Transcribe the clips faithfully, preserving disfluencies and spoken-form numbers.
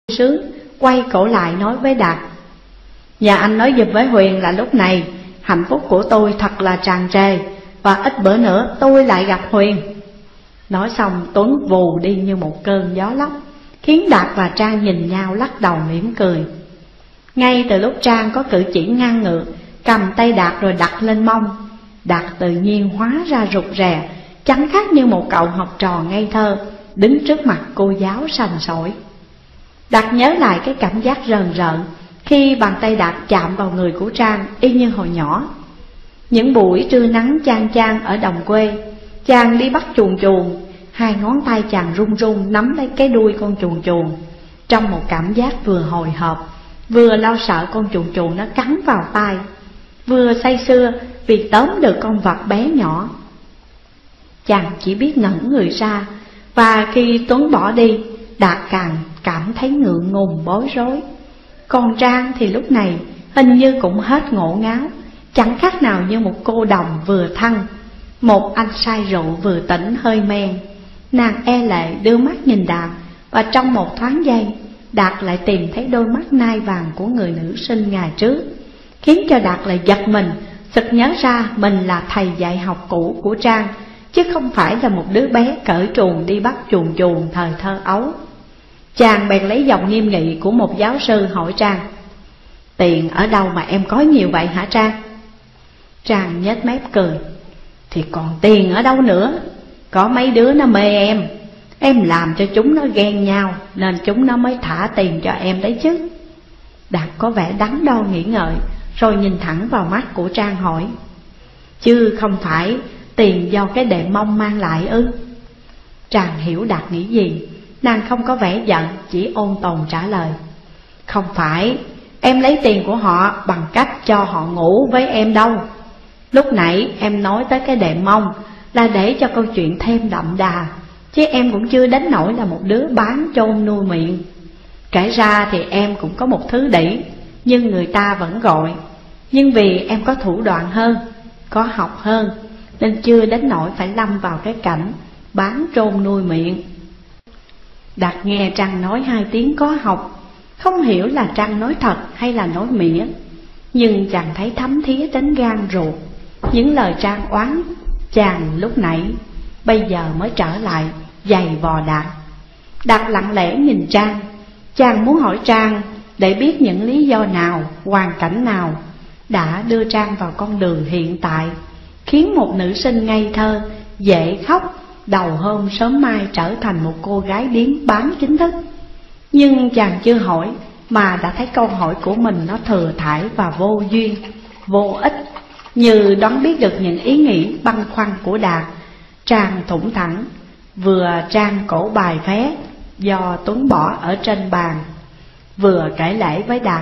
sướng, quay cổ lại nói với Đạt: Nhà anh nói giùm với Huyền là lúc này hạnh phúc của tôi thật là tràn trề, và ít bữa nữa tôi lại gặp Huyền. Nói xong Tuấn vù đi như một cơn gió lốc, khiến Đạt và Trang nhìn nhau lắc đầu mỉm cười. Ngay từ lúc Trang có cử chỉ ngang ngược, cầm tay Đạt rồi đặt lên mông, Đạt tự nhiên hóa ra rụt rè, chẳng khác như một cậu học trò ngây thơ đứng trước mặt cô giáo sành sỏi. Đạt nhớ lại cái cảm giác rờn rợn khi bàn tay Đạt chạm vào người của Trang y như hồi nhỏ. Những buổi trưa nắng chang chang ở đồng quê, Trang đi bắt chuồn chuồn, hai ngón tay chàng run run nắm lấy cái đuôi con chuồn chuồn, trong một cảm giác vừa hồi hộp, vừa lo sợ con chuồn chuồn nó cắn vào tay, vừa say sưa vì tóm được con vật bé nhỏ. Chàng chỉ biết ngẩn người ra, và khi Tuấn bỏ đi, Đạt càng cảm thấy ngượng ngùng bối rối. Còn Trang thì lúc này hình như cũng hết ngộ ngáo, chẳng khác nào như một cô đồng vừa thăng, một anh say rượu vừa tỉnh hơi men. Nàng e lệ đưa mắt nhìn Đạt, và trong một thoáng giây, Đạt lại tìm thấy đôi mắt nai vàng của người nữ sinh ngày trước, khiến cho Đạt lại giật mình, sực nhớ ra mình là thầy dạy học cũ của Trang, chứ không phải là một đứa bé cởi truồng đi bắt chuồn chuồn thời thơ ấu. Chàng bèn lấy giọng nghiêm nghị của một giáo sư hỏi Trang: Tiền ở đâu mà em có nhiều vậy hả Trang? Trang nhếch mép cười: Thì còn tiền ở đâu nữa, có mấy đứa nó mê em, em làm cho chúng nó ghen nhau nên chúng nó mới thả tiền cho em đấy chứ. Đạt có vẻ đắn đo nghĩ ngợi, rồi nhìn thẳng vào mắt của Trang hỏi: Chứ không phải tiền do cái đệm mông mang lại ư? Trang hiểu Đạt nghĩ gì, nàng không có vẻ giận, chỉ ôn tồn trả lời: Không phải, em lấy tiền của họ bằng cách cho họ ngủ với em đâu. Lúc nãy em nói tới cái đệm mông là để cho câu chuyện thêm đậm đà, chứ em cũng chưa đến nỗi là một đứa bán chôn nuôi miệng. Kể ra thì em cũng có một thứ đỉ, nhưng người ta vẫn gọi. Nhưng vì em có thủ đoạn hơn, có học hơn, nên chưa đến nỗi phải lâm vào cái cảnh bán trôn nuôi miệng. Đạt nghe Trang nói hai tiếng có học, không hiểu là Trang nói thật hay là nói mỉa, nhưng chàng thấy thấm thía đến gan ruột. Những lời Trang oán chàng lúc nãy bây giờ mới trở lại giày vò Đạt. Đạt lặng lẽ nhìn Trang, chàng muốn hỏi Trang để biết những lý do nào, hoàn cảnh nào đã đưa Trang vào con đường hiện tại, khiến một nữ sinh ngây thơ, dễ khóc, đầu hôm sớm mai trở thành một cô gái điếm bán chính thức. Nhưng chàng chưa hỏi mà đã thấy câu hỏi của mình nó thừa thãi và vô duyên, vô ích. Như đoán biết được những ý nghĩ băn khoăn của Đạt, Trang thủng thẳng vừa trang cổ bài vé do Tuấn bỏ ở trên bàn, vừa kể lể với Đạt: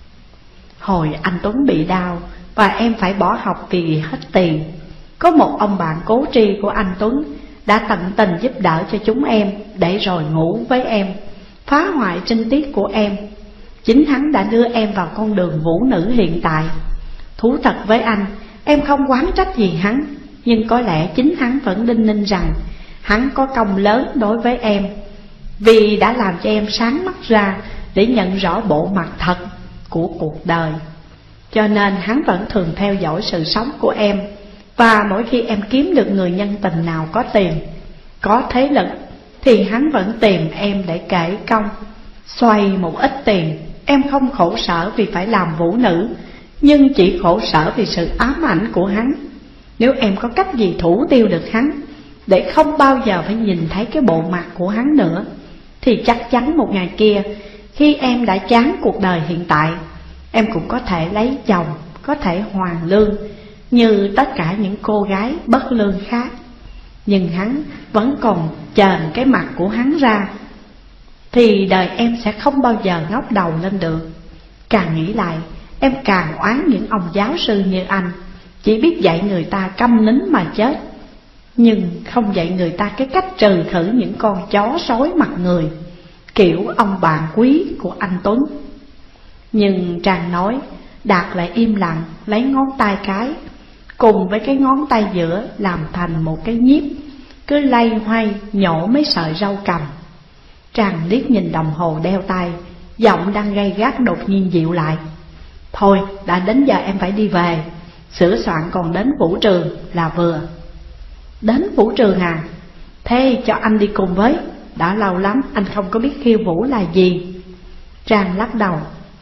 Hồi anh Tuấn bị đau và em phải bỏ học vì hết tiền, có một ông bạn cố tri của anh Tuấn đã tận tình giúp đỡ cho chúng em, để rồi ngủ với em, phá hoại trinh tiết của em. Chính hắn đã đưa em vào con đường vũ nữ hiện tại. Thú thật với anh, em không oán trách gì hắn, nhưng có lẽ chính hắn vẫn đinh ninh rằng hắn có công lớn đối với em, vì đã làm cho em sáng mắt ra để nhận rõ bộ mặt thật của cuộc đời. Cho nên hắn vẫn thường theo dõi sự sống của em, và mỗi khi em kiếm được người nhân tình nào có tiền, có thế lực, thì hắn vẫn tìm em để kể công. Xoay một ít tiền, em không khổ sở vì phải làm vũ nữ, nhưng chỉ khổ sở vì sự ám ảnh của hắn. Nếu em có cách gì thủ tiêu được hắn, để không bao giờ phải nhìn thấy cái bộ mặt của hắn nữa, thì chắc chắn một ngày kia, khi em đã chán cuộc đời hiện tại, em cũng có thể lấy chồng, có thể hoàn lương như tất cả những cô gái bất lương khác. Nhưng hắn vẫn còn chờn cái mặt của hắn ra, thì đời em sẽ không bao giờ ngóc đầu lên được. Càng nghĩ lại, em càng oán những ông giáo sư như anh, chỉ biết dạy người ta câm nín mà chết, nhưng không dạy người ta cái cách trừ khử những con chó sói mặt người, kiểu ông bạn quý của anh Tuấn. Nhưng Trang nói, Đạt lại im lặng lấy ngón tay cái cùng với cái ngón tay giữa làm thành một cái nhíp, cứ lay hoay nhổ mấy sợi râu cầm. Trang liếc nhìn đồng hồ đeo tay Giọng đang gay gắt đột nhiên dịu lại. Thôi, đã đến giờ em phải đi về. Sửa soạn còn đến vũ trường là vừa. Đến vũ trường à? Thế cho anh đi cùng với. Đã lâu lắm anh không có biết khiêu vũ là gì. Trang lắc đầu.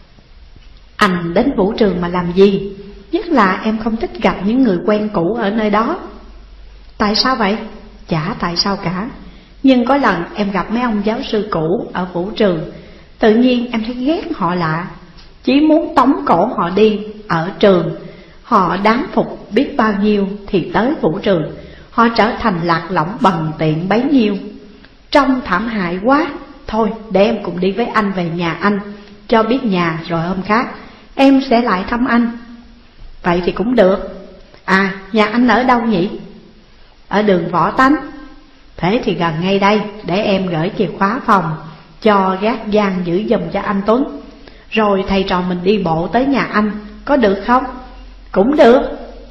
Anh đến vũ trường mà làm gì? Nhất là em không thích gặp những người quen cũ ở nơi đó. Tại sao vậy? Chả tại sao cả. Nhưng có lần em gặp mấy ông giáo sư cũ ở vũ trường, tự nhiên em thấy ghét họ lạ, chỉ muốn tống cổ họ đi. Ở trường họ đáng phục biết bao nhiêu, thì tới vũ trường họ trở thành lạc lõng bần tiện bấy nhiêu. Trông thảm hại quá. Thôi để em cùng đi với anh về nhà anh, cho biết nhà, rồi hôm khác em sẽ lại thăm anh. Vậy thì cũng được. À, nhà anh ở đâu nhỉ? Ở đường Võ Tánh. Thế thì gần ngay đây, để em gửi chìa khóa phòng cho gác gian giữ giùm cho anh Tuấn. Rồi thầy trò mình đi bộ tới nhà anh, có được không? Cũng được.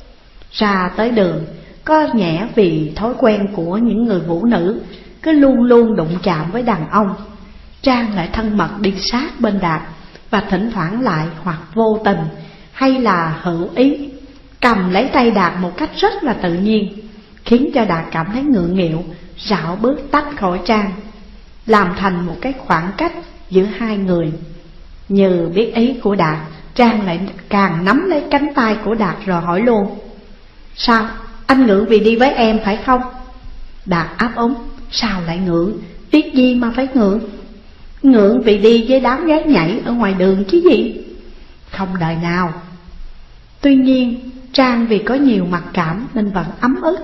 Ra tới đường, có nhẽ vì thói quen của những người vũ nữ cứ luôn luôn đụng chạm với đàn ông, Trang lại thân mật đi sát bên Đạt, và thỉnh thoảng lại hoặc vô tình hay là hữu ý cầm lấy tay Đạt một cách rất là tự nhiên, khiến cho Đạt cảm thấy ngượng nghịu, rảo bước tách khỏi Trang, làm thành một cái khoảng cách giữa hai người. Như biết ý của Đạt, Trang lại càng nắm lấy cánh tay của Đạt rồi hỏi luôn. Sao? Anh ngượng vì đi với em phải không? Đạt áp úng. Sao lại ngượng? Biết gì mà phải ngượng? Ngượng vì đi với đám gái nhảy ở ngoài đường chứ gì. Không đời nào. Tuy nhiên Trang vì có nhiều mặc cảm nên vẫn ấm ức.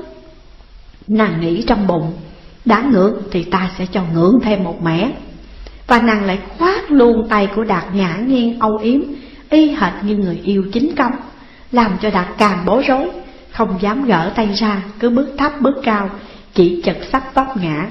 Nàng nghĩ trong bụng, đã ngượng thì ta sẽ cho ngượng thêm một mẻ. Và nàng lại khoác luôn tay của Đạt ngã nghiêng âu yếm, y hệt như người yêu chính công, làm cho Đạt càng bối rối, không dám gỡ tay ra, cứ bước thấp bước cao, chỉ chật sắp vấp ngã.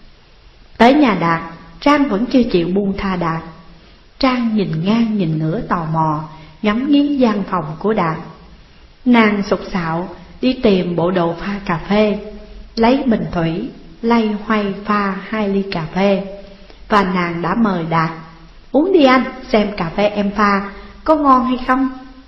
Tới nhà Đạt, Trang vẫn chưa chịu buông tha Đạt. Trang nhìn ngang nhìn ngửa tò mò, ngắm nghía gian phòng của Đạt. Nàng sục sạo đi tìm bộ đồ pha cà phê, lấy bình thủy, lay hoay pha hai ly cà phê. Và nàng đã mời Đạt. Uống đi anh, xem cà phê em pha có ngon hay không.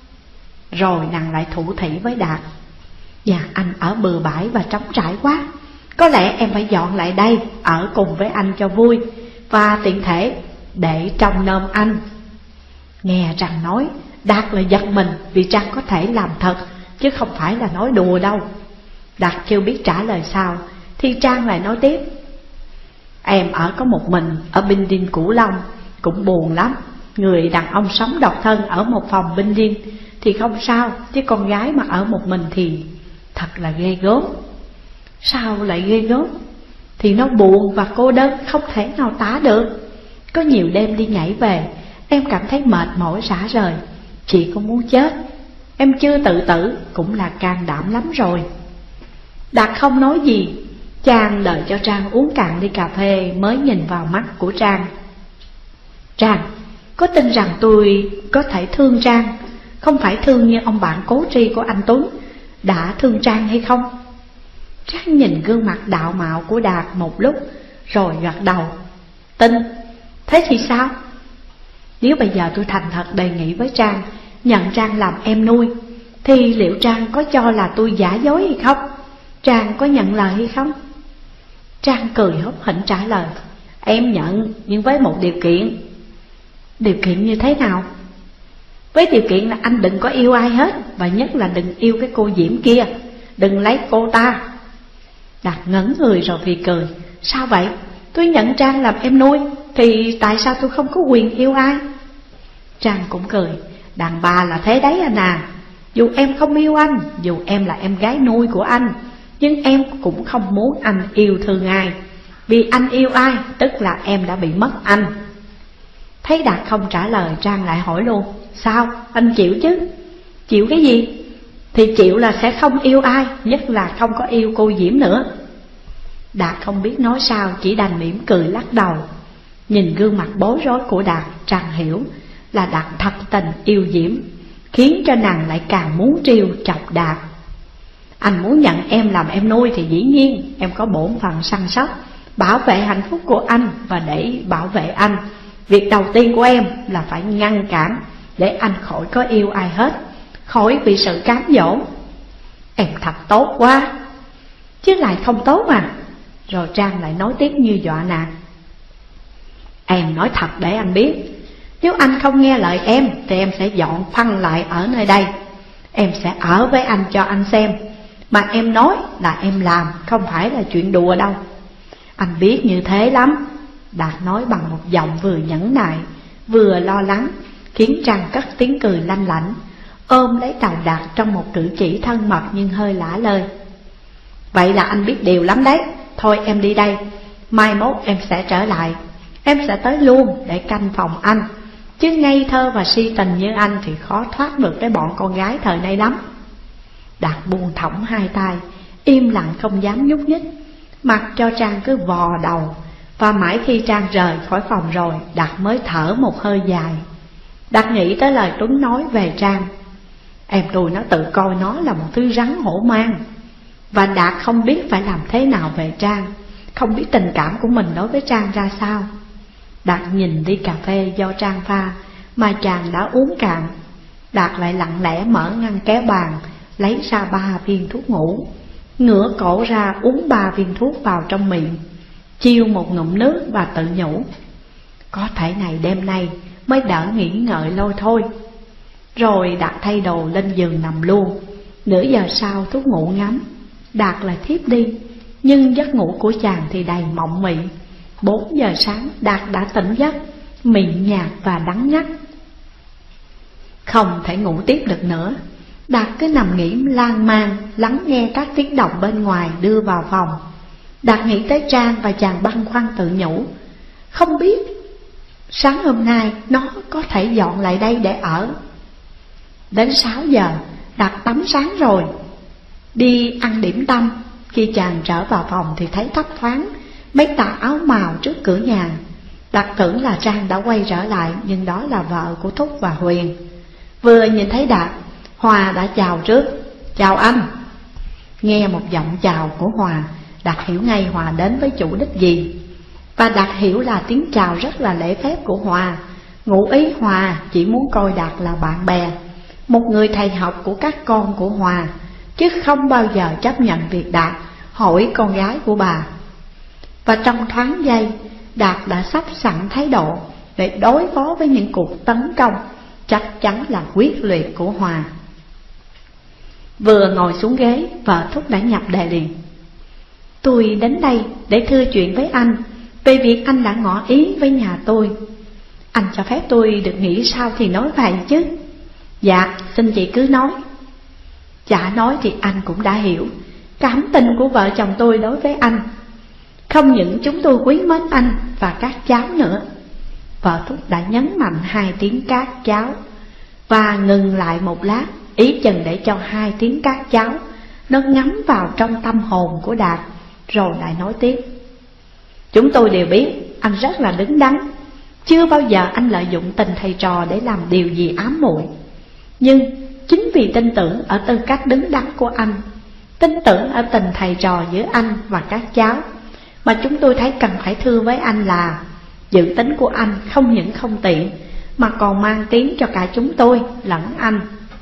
Rồi nàng lại thủ thỉ với Đạt. Nhà anh ở bừa bãi và trống trải quá, có lẽ em phải dọn lại đây ở cùng với anh cho vui, và tiện thể để trông nom anh. Nghe Trang nói, Đạt lại giật mình, vì Trang có thể làm thật chứ không phải là nói đùa đâu. Đạt chưa biết trả lời sao thì Trang lại nói tiếp. Em ở có một mình ở building Cửu Long cũng buồn lắm. Người đàn ông sống độc thân ở một phòng building thì không sao, chứ con gái mà ở một mình thì thật là ghê gớm. Sao lại ghê gớm? Thì nó buồn và cô đơn không thể nào tả được. Có nhiều đêm đi nhảy về, em cảm thấy mệt mỏi rã rời, chị cũng muốn chết. Em chưa tự tử cũng là can đảm lắm rồi. Đạt không nói gì. Trang đợi cho Trang uống cạn ly cà phê mới nhìn vào mắt của Trang. Trang, có tin rằng tôi có thể thương Trang, không phải thương như ông bạn cố tri của anh Tuấn đã thương Trang hay không? Trang nhìn gương mặt đạo mạo của Đạt một lúc rồi gật đầu. Tin. Thế thì sao? Nếu bây giờ tôi thành thật đề nghị với Trang nhận Trang làm em nuôi, thì liệu Trang có cho là tôi giả dối hay không? Trang có nhận lời hay không? Trang cười hớp hỉnh trả lời. Em nhận, nhưng với một điều kiện. Điều kiện như thế nào? Với điều kiện là anh đừng có yêu ai hết, và nhất là đừng yêu cái cô Diễm kia. Đừng lấy cô ta. Đạt ngẩn người rồi vì cười. Sao vậy? Tôi nhận Trang làm em nuôi, thì tại sao tôi không có quyền yêu ai? Trang cũng cười. Đàn bà là thế đấy anh à. Dù em không yêu anh, dù em là em gái nuôi của anh, nhưng em cũng không muốn anh yêu thương ai. Vì anh yêu ai, tức là em đã bị mất anh. Thấy Đạt không trả lời, Trang lại hỏi luôn. Sao? Anh chịu chứ? Chịu cái gì? Thì chịu là sẽ không yêu ai, nhất là không có yêu cô Diễm nữa. Đạt không biết nói sao, chỉ đành mỉm cười lắc đầu. Nhìn gương mặt bối rối của Đạt, Trang hiểu là Đạt thật tình yêu Diễm, khiến cho nàng lại càng muốn trêu chọc Đạt. Anh muốn nhận em làm em nuôi thì dĩ nhiên em có bổn phận săn sóc, bảo vệ hạnh phúc của anh. Và để bảo vệ anh Việc đầu tiên của em là phải ngăn cản để anh khỏi có yêu ai hết, khỏi bị sự cám dỗ. Em thật tốt quá. Chứ lại không tốt à? Rồi Trang lại nói tiếp như dọa nạt. Em nói thật để anh biết, nếu anh không nghe lời em thì em sẽ dọn phăng lại ở nơi đây. Em sẽ ở với anh cho anh xem. Mà em nói là em làm, không phải là chuyện đùa đâu. Anh biết như thế lắm. Đạt nói bằng một giọng vừa nhẫn nại vừa lo lắng, khiến Trang cất tiếng cười lanh lảnh, ôm lấy đầu Đạt trong một cử chỉ thân mật nhưng hơi lả lơi. Vậy là anh biết điều lắm đấy. Thôi em đi đây, mai mốt em sẽ trở lại. Em sẽ tới luôn để canh phòng anh. Chứ ngây thơ và si tình như anh thì khó thoát được cái bọn con gái thời nay lắm. Đạt buông thõng hai tay, im lặng không dám nhúc nhích, mặc cho Trang cứ vò đầu. Và mãi khi Trang rời khỏi phòng rồi, Đạt mới thở một hơi dài. Đạt nghĩ tới lời Tuấn nói về Trang. Em tôi nó tự coi nó là một thứ rắn hổ mang. Và Đạt không biết phải làm thế nào về Trang, không biết tình cảm của mình đối với Trang ra sao. Đạt nhìn ly cà phê do Trang pha mà chàng đã uống cạn. Đạt lại lặng lẽ mở ngăn kéo bàn, lấy ra ba viên thuốc ngủ, ngửa cổ ra uống ba viên thuốc vào trong miệng, chiêu một ngụm nước và tự nhủ: có thể ngày đêm nay mới đỡ nghĩ ngợi lôi thôi. Rồi Đạt thay đồ lên giường nằm luôn. Nửa giờ sau thuốc ngủ ngấm, Đạt lại thiếp đi. Nhưng giấc ngủ của chàng thì đầy mộng mị. Bốn giờ sáng Đạt đã tỉnh giấc, miệng nhạt và đắng ngắt. Không thể ngủ tiếp được nữa, Đạt cứ nằm nghỉ lan man, lắng nghe các tiếng động bên ngoài đưa vào phòng. Đạt nghĩ tới Trang và chàng băn khoăn tự nhủ: không biết sáng hôm nay nó có thể dọn lại đây để ở. Đến sáu giờ Đạt tắm sáng rồi, đi ăn điểm tâm. Khi chàng trở vào phòng thì thấy thấp thoáng mấy tà áo màu trước cửa nhà. Đạt tưởng là Trang đã quay trở lại, nhưng đó là vợ của Thúc và Huyền. Vừa nhìn thấy Đạt, Hòa đã chào trước: chào anh. Nghe một giọng chào của Hòa, Đạt hiểu ngay Hòa đến với chủ đích gì. Và Đạt hiểu là tiếng chào rất là lễ phép của Hòa. Ngụ ý Hòa chỉ muốn coi Đạt là bạn bè, một người thầy học của các con của Hòa, chứ không bao giờ chấp nhận việc Đạt hỏi con gái của bà. Và trong thoáng giây, Đạt đã sắp sẵn thái độ để đối phó với những cuộc tấn công chắc chắn là quyết liệt của Hòa. Vừa ngồi xuống ghế, vợ Thúc đã nhập đề liền: tôi đến đây để thưa chuyện với anh về việc anh đã ngỏ ý với nhà tôi. Anh cho phép tôi được nghĩ sao thì nói vậy chứ. Dạ, xin chị cứ nói. Chả nói thì anh cũng đã hiểu cảm tình của vợ chồng tôi đối với anh. Không những chúng tôi quý mến anh và các cháu nữa. Vợ Thúc đã nhấn mạnh hai tiếng các cháu và ngừng lại một lát, ý chừng để cho hai tiếng các cháu nó ngấm vào trong tâm hồn của Đạt. Rồi lại nói tiếp: chúng tôi đều biết anh rất là đứng đắn, chưa bao giờ anh lợi dụng tình thầy trò để làm điều gì ám muội. Nhưng chính vì tin tưởng ở tư cách đứng đắn của anh, tin tưởng ở tình thầy trò giữa anh và các cháu, mà chúng tôi thấy cần phải thưa với anh là dự tính của anh không những không tiện mà còn mang tiếng cho cả chúng tôi lẫn anh.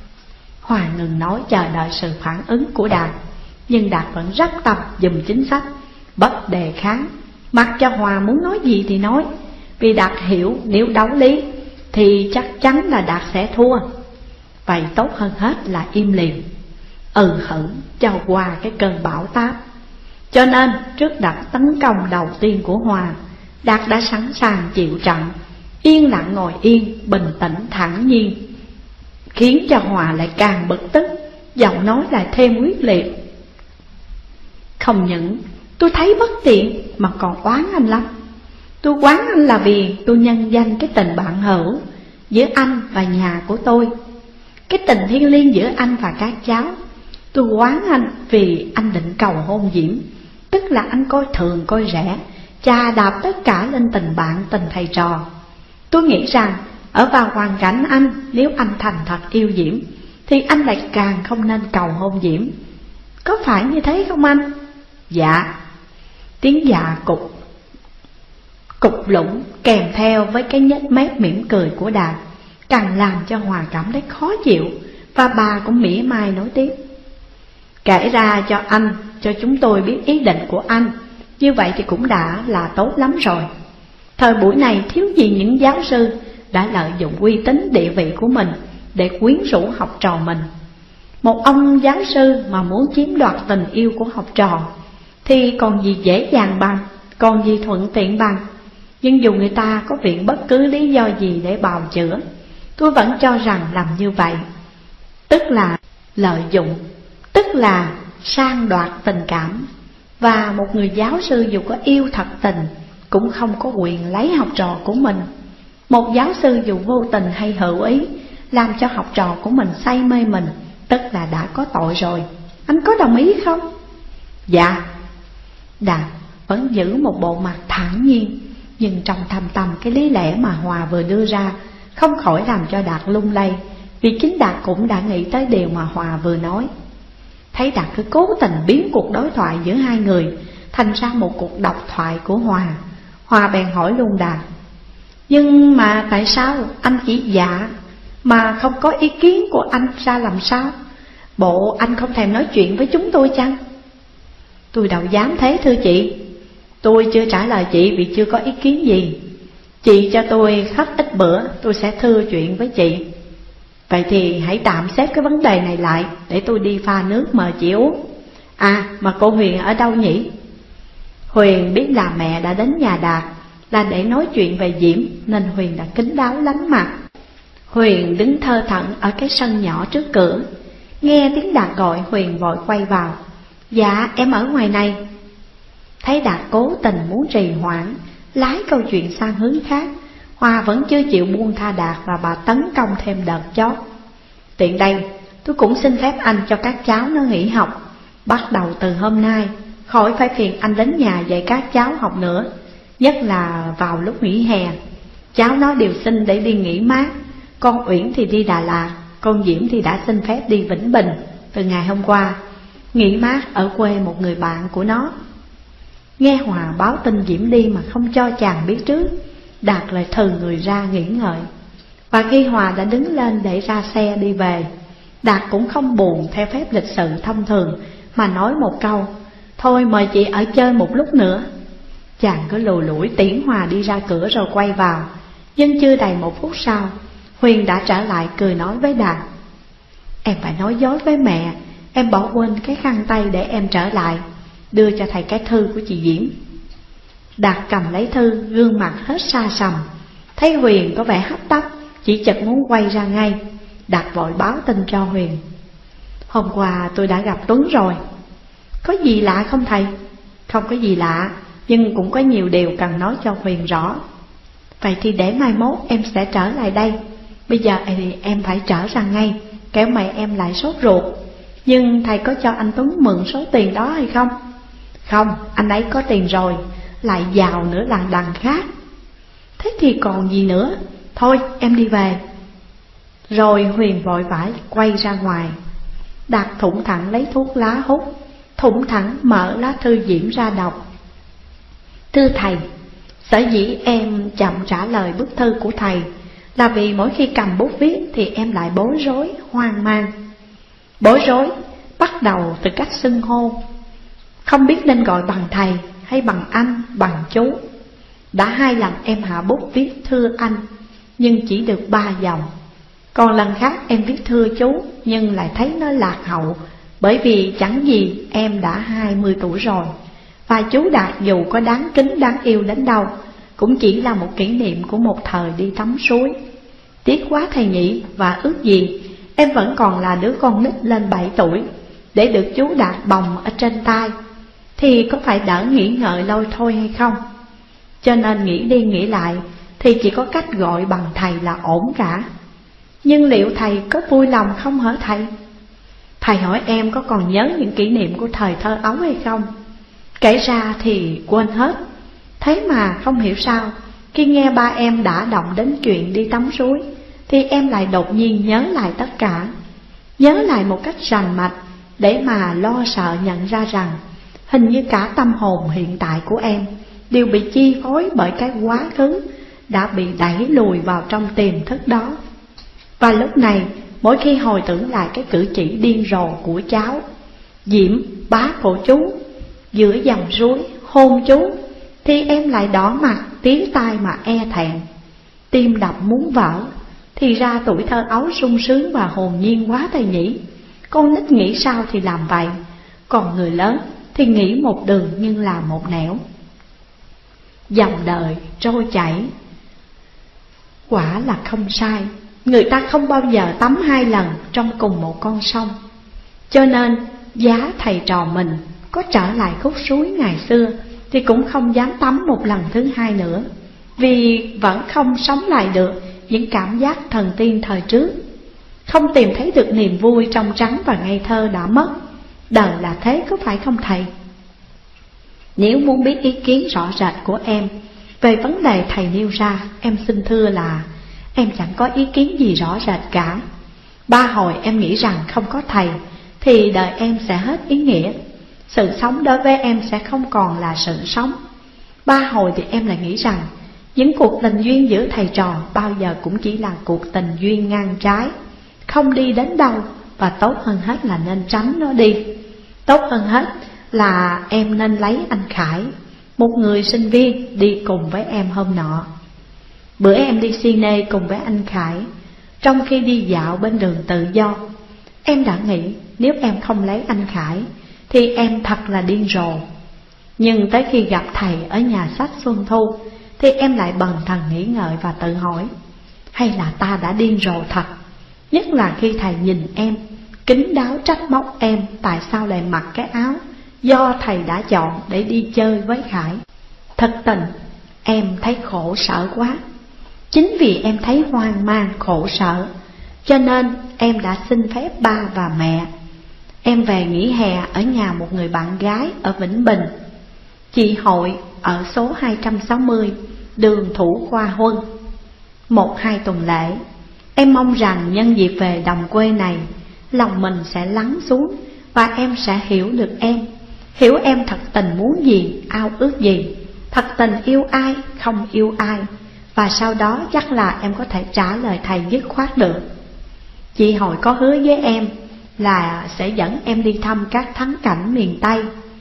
Hòa ngừng nói chờ đợi sự phản ứng của Đạt, nhưng Đạt vẫn rất tâm dùm chính sách, bất đề kháng, mặc cho Hòa muốn nói gì thì nói. Vì Đạt hiểu nếu đấu lý thì chắc chắn là Đạt sẽ thua. Vậy tốt hơn hết là im lìm, ừ hử cho qua cái cơn bão táp. Cho nên trước đợt tấn công đầu tiên của Hòa, Đạt đã sẵn sàng chịu trận, yên lặng ngồi yên, bình tĩnh thản nhiên, khiến cho Hòa lại càng bực tức, giọng nói lại thêm quyết liệt: không những tôi thấy bất tiện mà còn oán anh lắm. Tôi oán anh là vì tôi nhân danh cái tình bạn hữu giữa anh và nhà của tôi, cái tình thiêng liêng giữa anh và các cháu. Tôi oán anh vì anh định cầu hôn Diễm, tức là anh coi thường coi rẻ, chà đạp tất cả lên tình bạn tình thầy trò. Tôi nghĩ rằng ở vào hoàn cảnh anh, nếu anh thành thật yêu Diễm thì anh lại càng không nên cầu hôn Diễm. Có phải như thế không anh? Dạ. Tiếng dạ cục cục lũng kèm theo với cái nhếch mép mỉm cười của Đạt càng làm cho Hòa cảm thấy khó chịu. Và bà cũng mỉa mai nói tiếp: kể ra cho anh, cho chúng tôi biết ý định của anh, như vậy thì cũng đã là tốt lắm rồi. Thời buổi này thiếu gì những giáo sư đã lợi dụng uy tín địa vị của mình để quyến rũ học trò mình. Một ông giáo sư mà muốn chiếm đoạt tình yêu của học trò thì còn gì dễ dàng bằng, còn gì thuận tiện bằng. Nhưng dù người ta có viện bất cứ lý do gì để bào chữa, tôi vẫn cho rằng làm như vậy tức là lợi dụng, tức là sang đoạt tình cảm. Và một người giáo sư dù có yêu thật tình cũng không có quyền lấy học trò của mình. Một giáo sư dù vô tình hay hữu ý làm cho học trò của mình say mê mình, tức là đã có tội rồi. Anh có đồng ý không? Dạ. Đạt vẫn giữ một bộ mặt thản nhiên, nhưng trong thâm tâm cái lý lẽ mà Hòa vừa đưa ra không khỏi làm cho Đạt lung lay. Vì chính Đạt cũng đã nghĩ tới điều mà Hòa vừa nói. Thấy Đạt cứ cố tình biến cuộc đối thoại giữa hai người thành ra một cuộc độc thoại của Hòa, Hòa bèn hỏi luôn Đạt: nhưng mà tại sao anh chỉ dạ mà không có ý kiến của anh ra làm sao? Bộ anh không thèm nói chuyện với chúng tôi chăng? Tôi đâu dám thế thưa chị. Tôi chưa trả lời chị vì chưa có ý kiến gì. Chị cho tôi khách ít bữa, tôi sẽ thưa chuyện với chị. Vậy thì hãy tạm xếp cái vấn đề này lại để tôi đi pha nước mời chị uống. À mà cô Huyền ở đâu nhỉ? Huyền biết là mẹ đã đến nhà Đạt là để nói chuyện về Diễm, nên Huyền đã kín đáo lánh mặt. Huyền đứng thơ thẩn ở cái sân nhỏ trước cửa. Nghe tiếng Đạt gọi, Huyền vội quay vào. Dạ em ở ngoài này. Thấy Đạt cố tình muốn trì hoãn, lái câu chuyện sang hướng khác, Hòa vẫn chưa chịu buông tha Đạt và bà tấn công thêm đợt chót. Tiện đây tôi cũng xin phép anh cho các cháu nó nghỉ học. Bắt đầu từ hôm nay khỏi phải phiền anh đến nhà dạy các cháu học nữa, nhất là vào lúc nghỉ hè. Cháu nó đều xin để đi nghỉ mát. Con Uyển thì đi Đà Lạt, con Diễm thì đã xin phép đi Vĩnh Bình từ ngày hôm qua, nghỉ mát ở quê một người bạn của nó. Nghe Hòa báo tin Diễm đi mà không cho chàng biết trước, Đạt lại thừ người ra nghĩ ngợi. Và khi Hòa đã đứng lên để ra xe đi về, Đạt cũng không buồn theo phép lịch sự thông thường mà nói một câu: thôi mời chị ở chơi một lúc nữa. Chàng cứ lùi lủi tiễn Hòa đi ra cửa rồi quay vào. Nhưng chưa đầy một phút sau, Huyền đã trở lại cười nói với Đạt: em phải nói dối với mẹ, em bỏ quên cái khăn tay để em trở lại, đưa cho thầy cái thư của chị Diễm. Đạt cầm lấy thư, gương mặt hết xa sầm. Thấy Huyền có vẻ hấp tấp, chỉ chợt muốn quay ra ngay. Đạt vội báo tin cho Huyền: hôm qua tôi đã gặp Tuấn rồi. Có gì lạ không thầy? Không có gì lạ, nhưng cũng có nhiều điều cần nói cho Huyền rõ. Vậy thì để mai mốt em sẽ trở lại đây. Bây giờ thì em phải trở ra ngay, kéo mày em lại sốt ruột. Nhưng thầy có cho anh Tuấn mượn số tiền đó hay không? Không, anh ấy có tiền rồi, lại giàu nữa là đằng khác. Thế thì còn gì nữa, thôi em đi về. Rồi Huyền vội vã quay ra ngoài. Đạt thủng thẳng lấy thuốc lá hút, thủng thẳng mở lá thư Diễm ra đọc: thưa thầy, sở dĩ em chậm trả lời bức thư của thầy là vì mỗi khi cầm bút viết thì em lại bối rối, hoang mang. Bối rối bắt đầu từ cách xưng hô, không biết nên gọi bằng thầy hay bằng anh, bằng chú. Đã hai lần em hạ bút viết thưa anh, nhưng chỉ được ba dòng. Còn lần khác em viết thưa chú, nhưng lại thấy nó lạc hậu, bởi vì chẳng gì em đã hai mươi tuổi rồi. Và chú Đạt dù có đáng kính đáng yêu đến đâu, cũng chỉ là một kỷ niệm của một thời đi tắm suối. Tiếc quá thầy nhỉ, và ước gì em vẫn còn là đứa con nít lên bảy tuổi, để được chú Đạt bồng ở trên tay, thì có phải đỡ nghĩ ngợi lôi thôi hay không? Cho nên nghĩ đi nghĩ lại thì chỉ có cách gọi bằng thầy là ổn cả. Nhưng liệu thầy có vui lòng không hả thầy? Thầy hỏi em có còn nhớ những kỷ niệm của thời thơ ấu hay không? Kể ra thì quên hết. Thế mà không hiểu sao, khi nghe ba em đã động đến chuyện đi tắm suối, thì em lại đột nhiên nhớ lại tất cả. Nhớ lại một cách rành mạch, để mà lo sợ nhận ra rằng hình như cả tâm hồn hiện tại của em đều bị chi phối bởi cái quá khứ đã bị đẩy lùi vào trong tiềm thức đó. Và lúc này, mỗi khi hồi tưởng lại cái cử chỉ điên rồ của cháu, Diễm bá của chú giữa dòng suối hôn chú, thì em lại đỏ mặt tía tai mà e thẹn, tim đập muốn vỡ. Thì ra tuổi thơ ấu sung sướng và hồn nhiên quá thầy nhỉ. Con nít nghĩ sao thì làm vậy, còn người lớn thì nghĩ một đường nhưng làm một nẻo. Dòng đời trôi chảy, quả là không sai. Người ta không bao giờ tắm hai lần trong cùng một con sông. Cho nên giá thầy trò mình có trở lại khúc suối ngày xưa thì cũng không dám tắm một lần thứ hai nữa, vì vẫn không sống lại được những cảm giác thần tiên thời trước, không tìm thấy được niềm vui trong trắng và ngây thơ đã mất. Đời là thế có phải không thầy? Nếu muốn biết ý kiến rõ rệt của em về vấn đề thầy nêu ra, em xin thưa là em chẳng có ý kiến gì rõ rệt cả. Ba hồi em nghĩ rằng không có thầy thì đời em sẽ hết ý nghĩa, sự sống đối với em sẽ không còn là sự sống. Ba hồi thì em lại nghĩ rằng những cuộc tình duyên giữa thầy trò bao giờ cũng chỉ là cuộc tình duyên ngang trái, không đi đến đâu, và tốt hơn hết là nên tránh nó đi. Tốt hơn hết là em nên lấy anh Khải, một người sinh viên, đi cùng với em hôm nọ. Bữa em đi cine cùng với anh Khải, trong khi đi dạo bên đường Tự Do, em đã nghĩ nếu em không lấy anh Khải thì em thật là điên rồ. Nhưng tới khi gặp thầy ở nhà sách Xuân Thu thì em lại bần thần nghĩ ngợi và tự hỏi, hay là ta đã điên rồ thật? Nhất là khi thầy nhìn em, kín đáo trách móc em tại sao lại mặc cái áo do thầy đã chọn để đi chơi với Khải. Thật tình, em thấy khổ sở quá. Chính vì em thấy hoang mang khổ sở, cho nên em đã xin phép ba và mẹ. Em về nghỉ hè ở nhà một người bạn gái ở Vĩnh Bình, chị Hội ở số hai trăm sáu mươi đường Thủ Khoa Huân. Một hai tuần lễ, em mong rằng nhân dịp về đồng quê này, lòng mình sẽ lắng xuống và em sẽ hiểu được em, hiểu em thật tình muốn gì, ao ước gì, thật tình yêu ai, không yêu ai. Và sau đó chắc là em có thể trả lời thầy dứt khoát được. Chị Hội có hứa với em là sẽ dẫn em đi thăm các thắng cảnh miền Tây,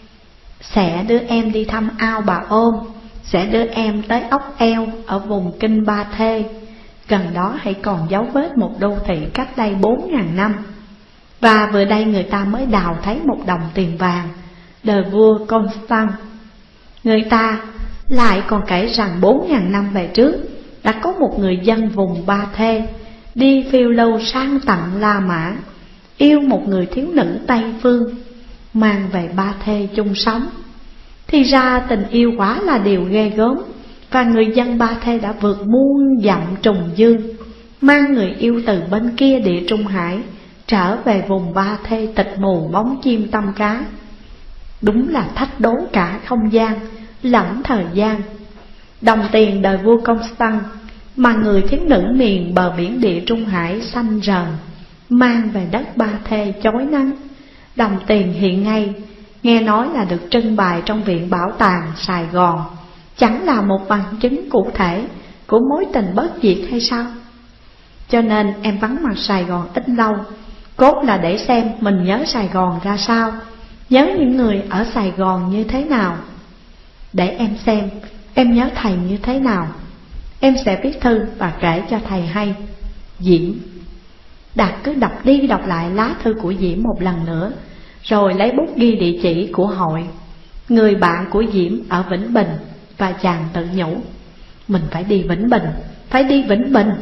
sẽ đưa em đi thăm ao Bà Ôm, sẽ đưa em tới Ốc Eo ở vùng Kinh Ba Thê. Gần đó hãy còn dấu vết một đô thị cách đây bốn ngàn năm. Và vừa đây người ta mới đào thấy một đồng tiền vàng đời vua Constant. Người ta lại còn kể rằng bốn ngàn năm về trước đã có một người dân vùng Ba Thê đi phiêu lưu sang tận La Mã, yêu một người thiếu nữ Tây Phương, mang về Ba Thê chung sống. Thì ra tình yêu quá là điều ghê gớm, và người dân Ba Thê đã vượt muôn dặm trùng dương, mang người yêu từ bên kia địa Trung Hải trở về vùng Ba Thê tịch mù bóng chim tăm cá. Đúng là thách đố cả không gian lẫn thời gian. Đồng tiền đời vua Constant mà người thiếu nữ miền bờ biển địa Trung Hải xanh rờn mang về đất Ba Thê chói nắng. Đồng tiền hiện ngay nghe nói là được trưng bày trong Viện Bảo tàng Sài Gòn, chẳng là một bằng chứng cụ thể của mối tình bất diệt hay sao? Cho nên em vắng mặt Sài Gòn ít lâu, cốt là để xem mình nhớ Sài Gòn ra sao, nhớ những người ở Sài Gòn như thế nào. Để em xem em nhớ thầy như thế nào. Em sẽ viết thư và kể cho thầy hay. Diễm. Đạt cứ đọc đi đọc lại lá thư của Diễm một lần nữa, rồi lấy bút ghi địa chỉ của Hội, người bạn của Diễm ở Vĩnh Bình, và chàng tự nhủ, mình phải đi Vĩnh Bình, phải đi Vĩnh Bình.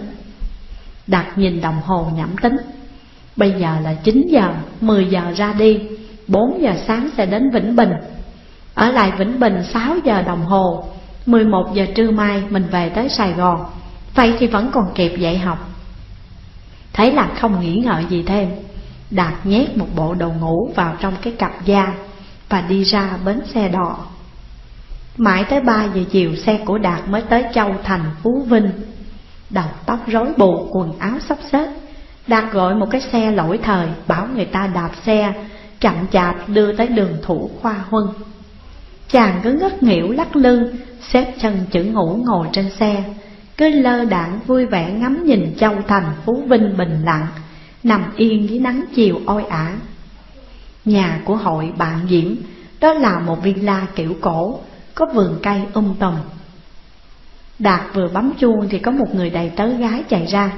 Đạt nhìn đồng hồ nhẩm tính, bây giờ là chín giờ, mười giờ ra đi, bốn giờ sáng sẽ đến Vĩnh Bình. Ở lại Vĩnh Bình sáu giờ đồng hồ, mười một giờ trưa mai mình về tới Sài Gòn. Vậy thì vẫn còn kịp dạy học. Thấy là không nghĩ ngợi gì thêm, Đạt nhét một bộ đồ ngủ vào trong cái cặp da và đi ra bến xe đò. Mãi tới ba giờ chiều xe của Đạt mới tới Châu Thành, Phú Vinh. Đầu tóc rối bù, quần áo xốc xếch, Đạt gọi một cái xe lỗi thời, bảo người ta đạp xe chậm chạp đưa tới đường Thủ Khoa Huân. Chàng cứ ngất nghỉu lắc lư, xếp chân chữ ngủ ngồi trên xe, cứ lơ đãng vui vẻ ngắm nhìn châu thành phú vinh bình lặng, nằm yên dưới nắng chiều oi ả. Nhà của hội bạn Diễm đó là một villa kiểu cổ, có vườn cây um tùm. Đạt vừa bấm chuông thì có một người đầy tớ gái chạy ra.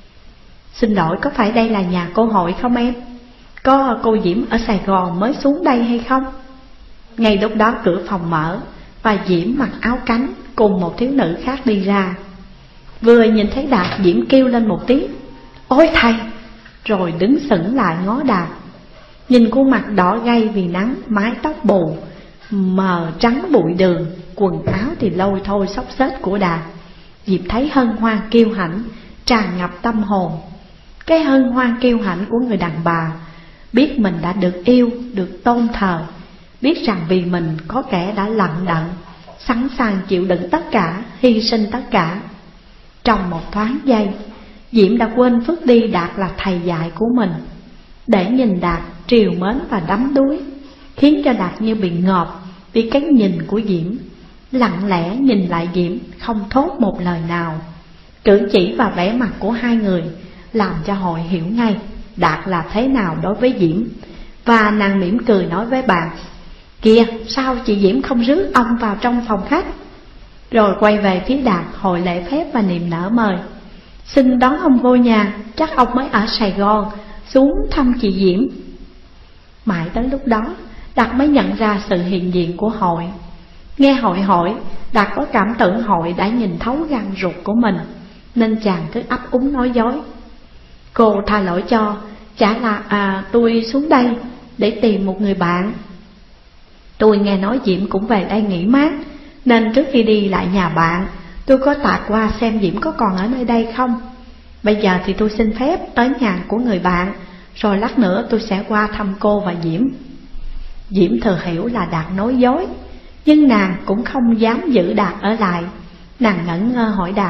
Xin lỗi, có phải đây là nhà cô Hội không em? Có cô Diễm ở Sài Gòn mới xuống đây hay không? Ngay lúc đó cửa phòng mở, và Diễm mặc áo cánh cùng một thiếu nữ khác đi ra. Vừa nhìn thấy Đạt, Diễm kêu lên một tiếng ôi thầy, rồi đứng sững lại ngó Đạt. Nhìn khuôn mặt đỏ gay vì nắng, mái tóc bù mờ trắng bụi đường, quần áo thì lôi thôi xốc xếch của Đạt, Diệp thấy hân hoan kiêu hãnh tràn ngập tâm hồn. Cái hân hoan kiêu hãnh của người đàn bà biết mình đã được yêu, được tôn thờ, biết rằng vì mình có kẻ đã lận đận, sẵn sàng chịu đựng tất cả, hy sinh tất cả. Trong một thoáng giây, Diễm đã quên phước đi Đạt là thầy dạy của mình, để nhìn Đạt trìu mến và đắm đuối, khiến cho Đạt như bị ngợp vì cái nhìn của Diễm. Lặng lẽ nhìn lại Diễm, không thốt một lời nào. Cử chỉ và vẻ mặt của hai người làm cho Hội hiểu ngay Đạt là thế nào đối với Diễm. Và nàng mỉm cười nói với bạn: kìa, sao chị Diễm không rước ông vào trong phòng khách? Rồi quay về phía Đạt, Hội lễ phép và niềm nở mời: xin đón ông vô nhà, chắc ông mới ở Sài Gòn xuống thăm chị Diễm. Mãi tới lúc đó Đạt mới nhận ra sự hiện diện của Hội. Nghe Hội hỏi, Đạt có cảm tưởng Hội đã nhìn thấu gan ruột của mình, nên chàng cứ ấp úng nói dối: cô tha lỗi cho, chả là à tôi xuống đây để tìm một người bạn. Tôi nghe nói Diễm cũng về đây nghỉ mát, nên trước khi đi lại nhà bạn, tôi có tạt qua xem Diễm có còn ở nơi đây không. Bây giờ thì tôi xin phép tới nhà của người bạn, rồi lát nữa tôi sẽ qua thăm cô và Diễm. Diễm thừa hiểu là Đạt nói dối, nhưng nàng cũng không dám giữ Đạt ở lại. Nàng ngẩn ngơ hỏi Đạt: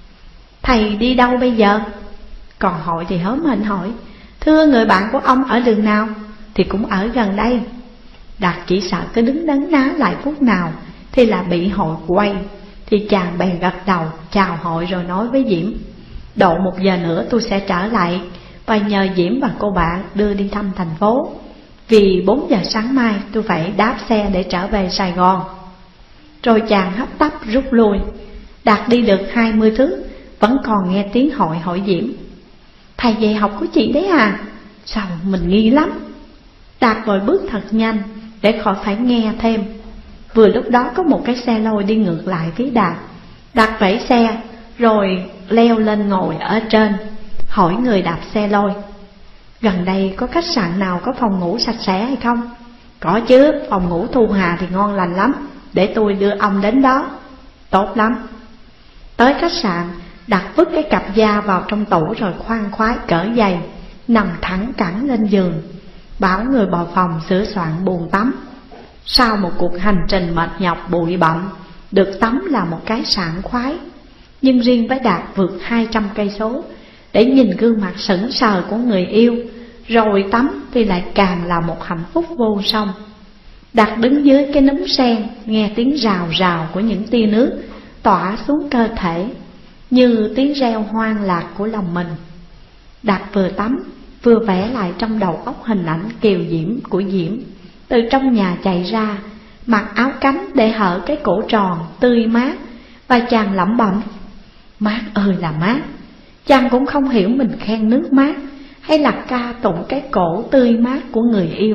thầy đi đâu bây giờ? Còn Hội thì hớm hỉnh hỏi: thưa, người bạn của ông ở đường nào? Thì cũng ở gần đây. Đạt chỉ sợ cứ đứng đắn ná lại phút nào thì là bị Hội quay, thì chàng bèn gật đầu chào Hội rồi nói với Diễm: độ một giờ nữa tôi sẽ trở lại và nhờ Diễm và cô bạn đưa đi thăm thành phố, vì bốn giờ sáng mai tôi phải đáp xe để trở về Sài Gòn. Rồi chàng hấp tấp rút lui. Đạt đi được hai mươi thước, vẫn còn nghe tiếng Hội hỏi Diễm: thầy dạy học của chị đấy à? Sao mình nghi lắm. Đạt vội bước thật nhanh để khỏi phải nghe thêm. Vừa lúc đó có một cái xe lôi đi ngược lại phía Đạt. Đạt vẫy xe rồi leo lên ngồi ở trên, hỏi người đạp xe lôi: gần đây có khách sạn nào có phòng ngủ sạch sẽ hay không? Có chứ, phòng ngủ Thu Hà thì ngon lành lắm, để tôi đưa ông đến đó. Tốt lắm. Tới khách sạn, Đạt vứt cái cặp da vào trong tủ rồi khoan khoái cởi giày, nằm thẳng cẳng lên giường, bảo người bò phòng sửa soạn bồn tắm. Sau một cuộc hành trình mệt nhọc bụi bặm, được tắm là một cái sảng khoái. Nhưng riêng với Đạt vượt hai trăm cây số để nhìn gương mặt sững sờ của người yêu rồi tắm thì lại càng là một hạnh phúc vô song. Đạt đứng dưới cái núm sen, nghe tiếng rào rào của những tia nước tỏa xuống cơ thể như tiếng reo hoang lạc của lòng mình. Đạt vừa tắm vừa vẽ lại trong đầu óc hình ảnh kiều diễm của Diễm từ trong nhà chạy ra, mặc áo cánh để hở cái cổ tròn tươi mát, và chàng lẩm bẩm: mát ơi là mát. Chàng cũng không hiểu mình khen nước mát hay là ca tụng cái cổ tươi mát của người yêu.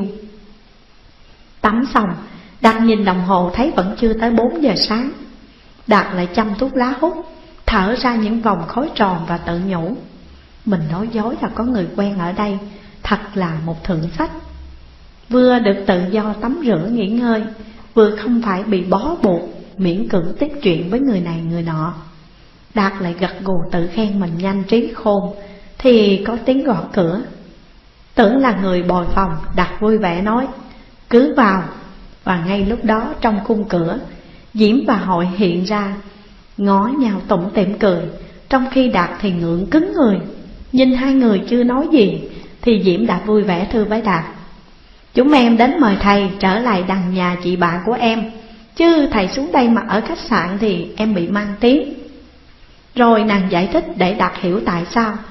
Tắm xong, Đạt nhìn đồng hồ thấy vẫn chưa tới bốn giờ sáng. Đạt lại châm thuốc lá hút, thở ra những vòng khói tròn và tự nhủ: mình nói dối là có người quen ở đây, thật là một thượng sách. Vừa được tự do tắm rửa nghỉ ngơi, vừa không phải bị bó buộc miễn cưỡng tiếp chuyện với người này người nọ. Đạt lại gật gù tự khen mình nhanh trí khôn, thì có tiếng gõ cửa. Tưởng là người bồi phòng, Đạt vui vẻ nói: cứ vào. Và ngay lúc đó trong khung cửa, Diễm và Hội hiện ra, ngó nhau tủm tỉm cười, trong khi Đạt thì ngượng cứng người. Nhìn hai người chưa nói gì thì Diễm đã vui vẻ thưa với Đạt: chúng em đến mời thầy trở lại đằng nhà chị bạn của em, chứ thầy xuống đây mà ở khách sạn thì em bị mang tiếng. Rồi nàng giải thích để Đạt hiểu tại sao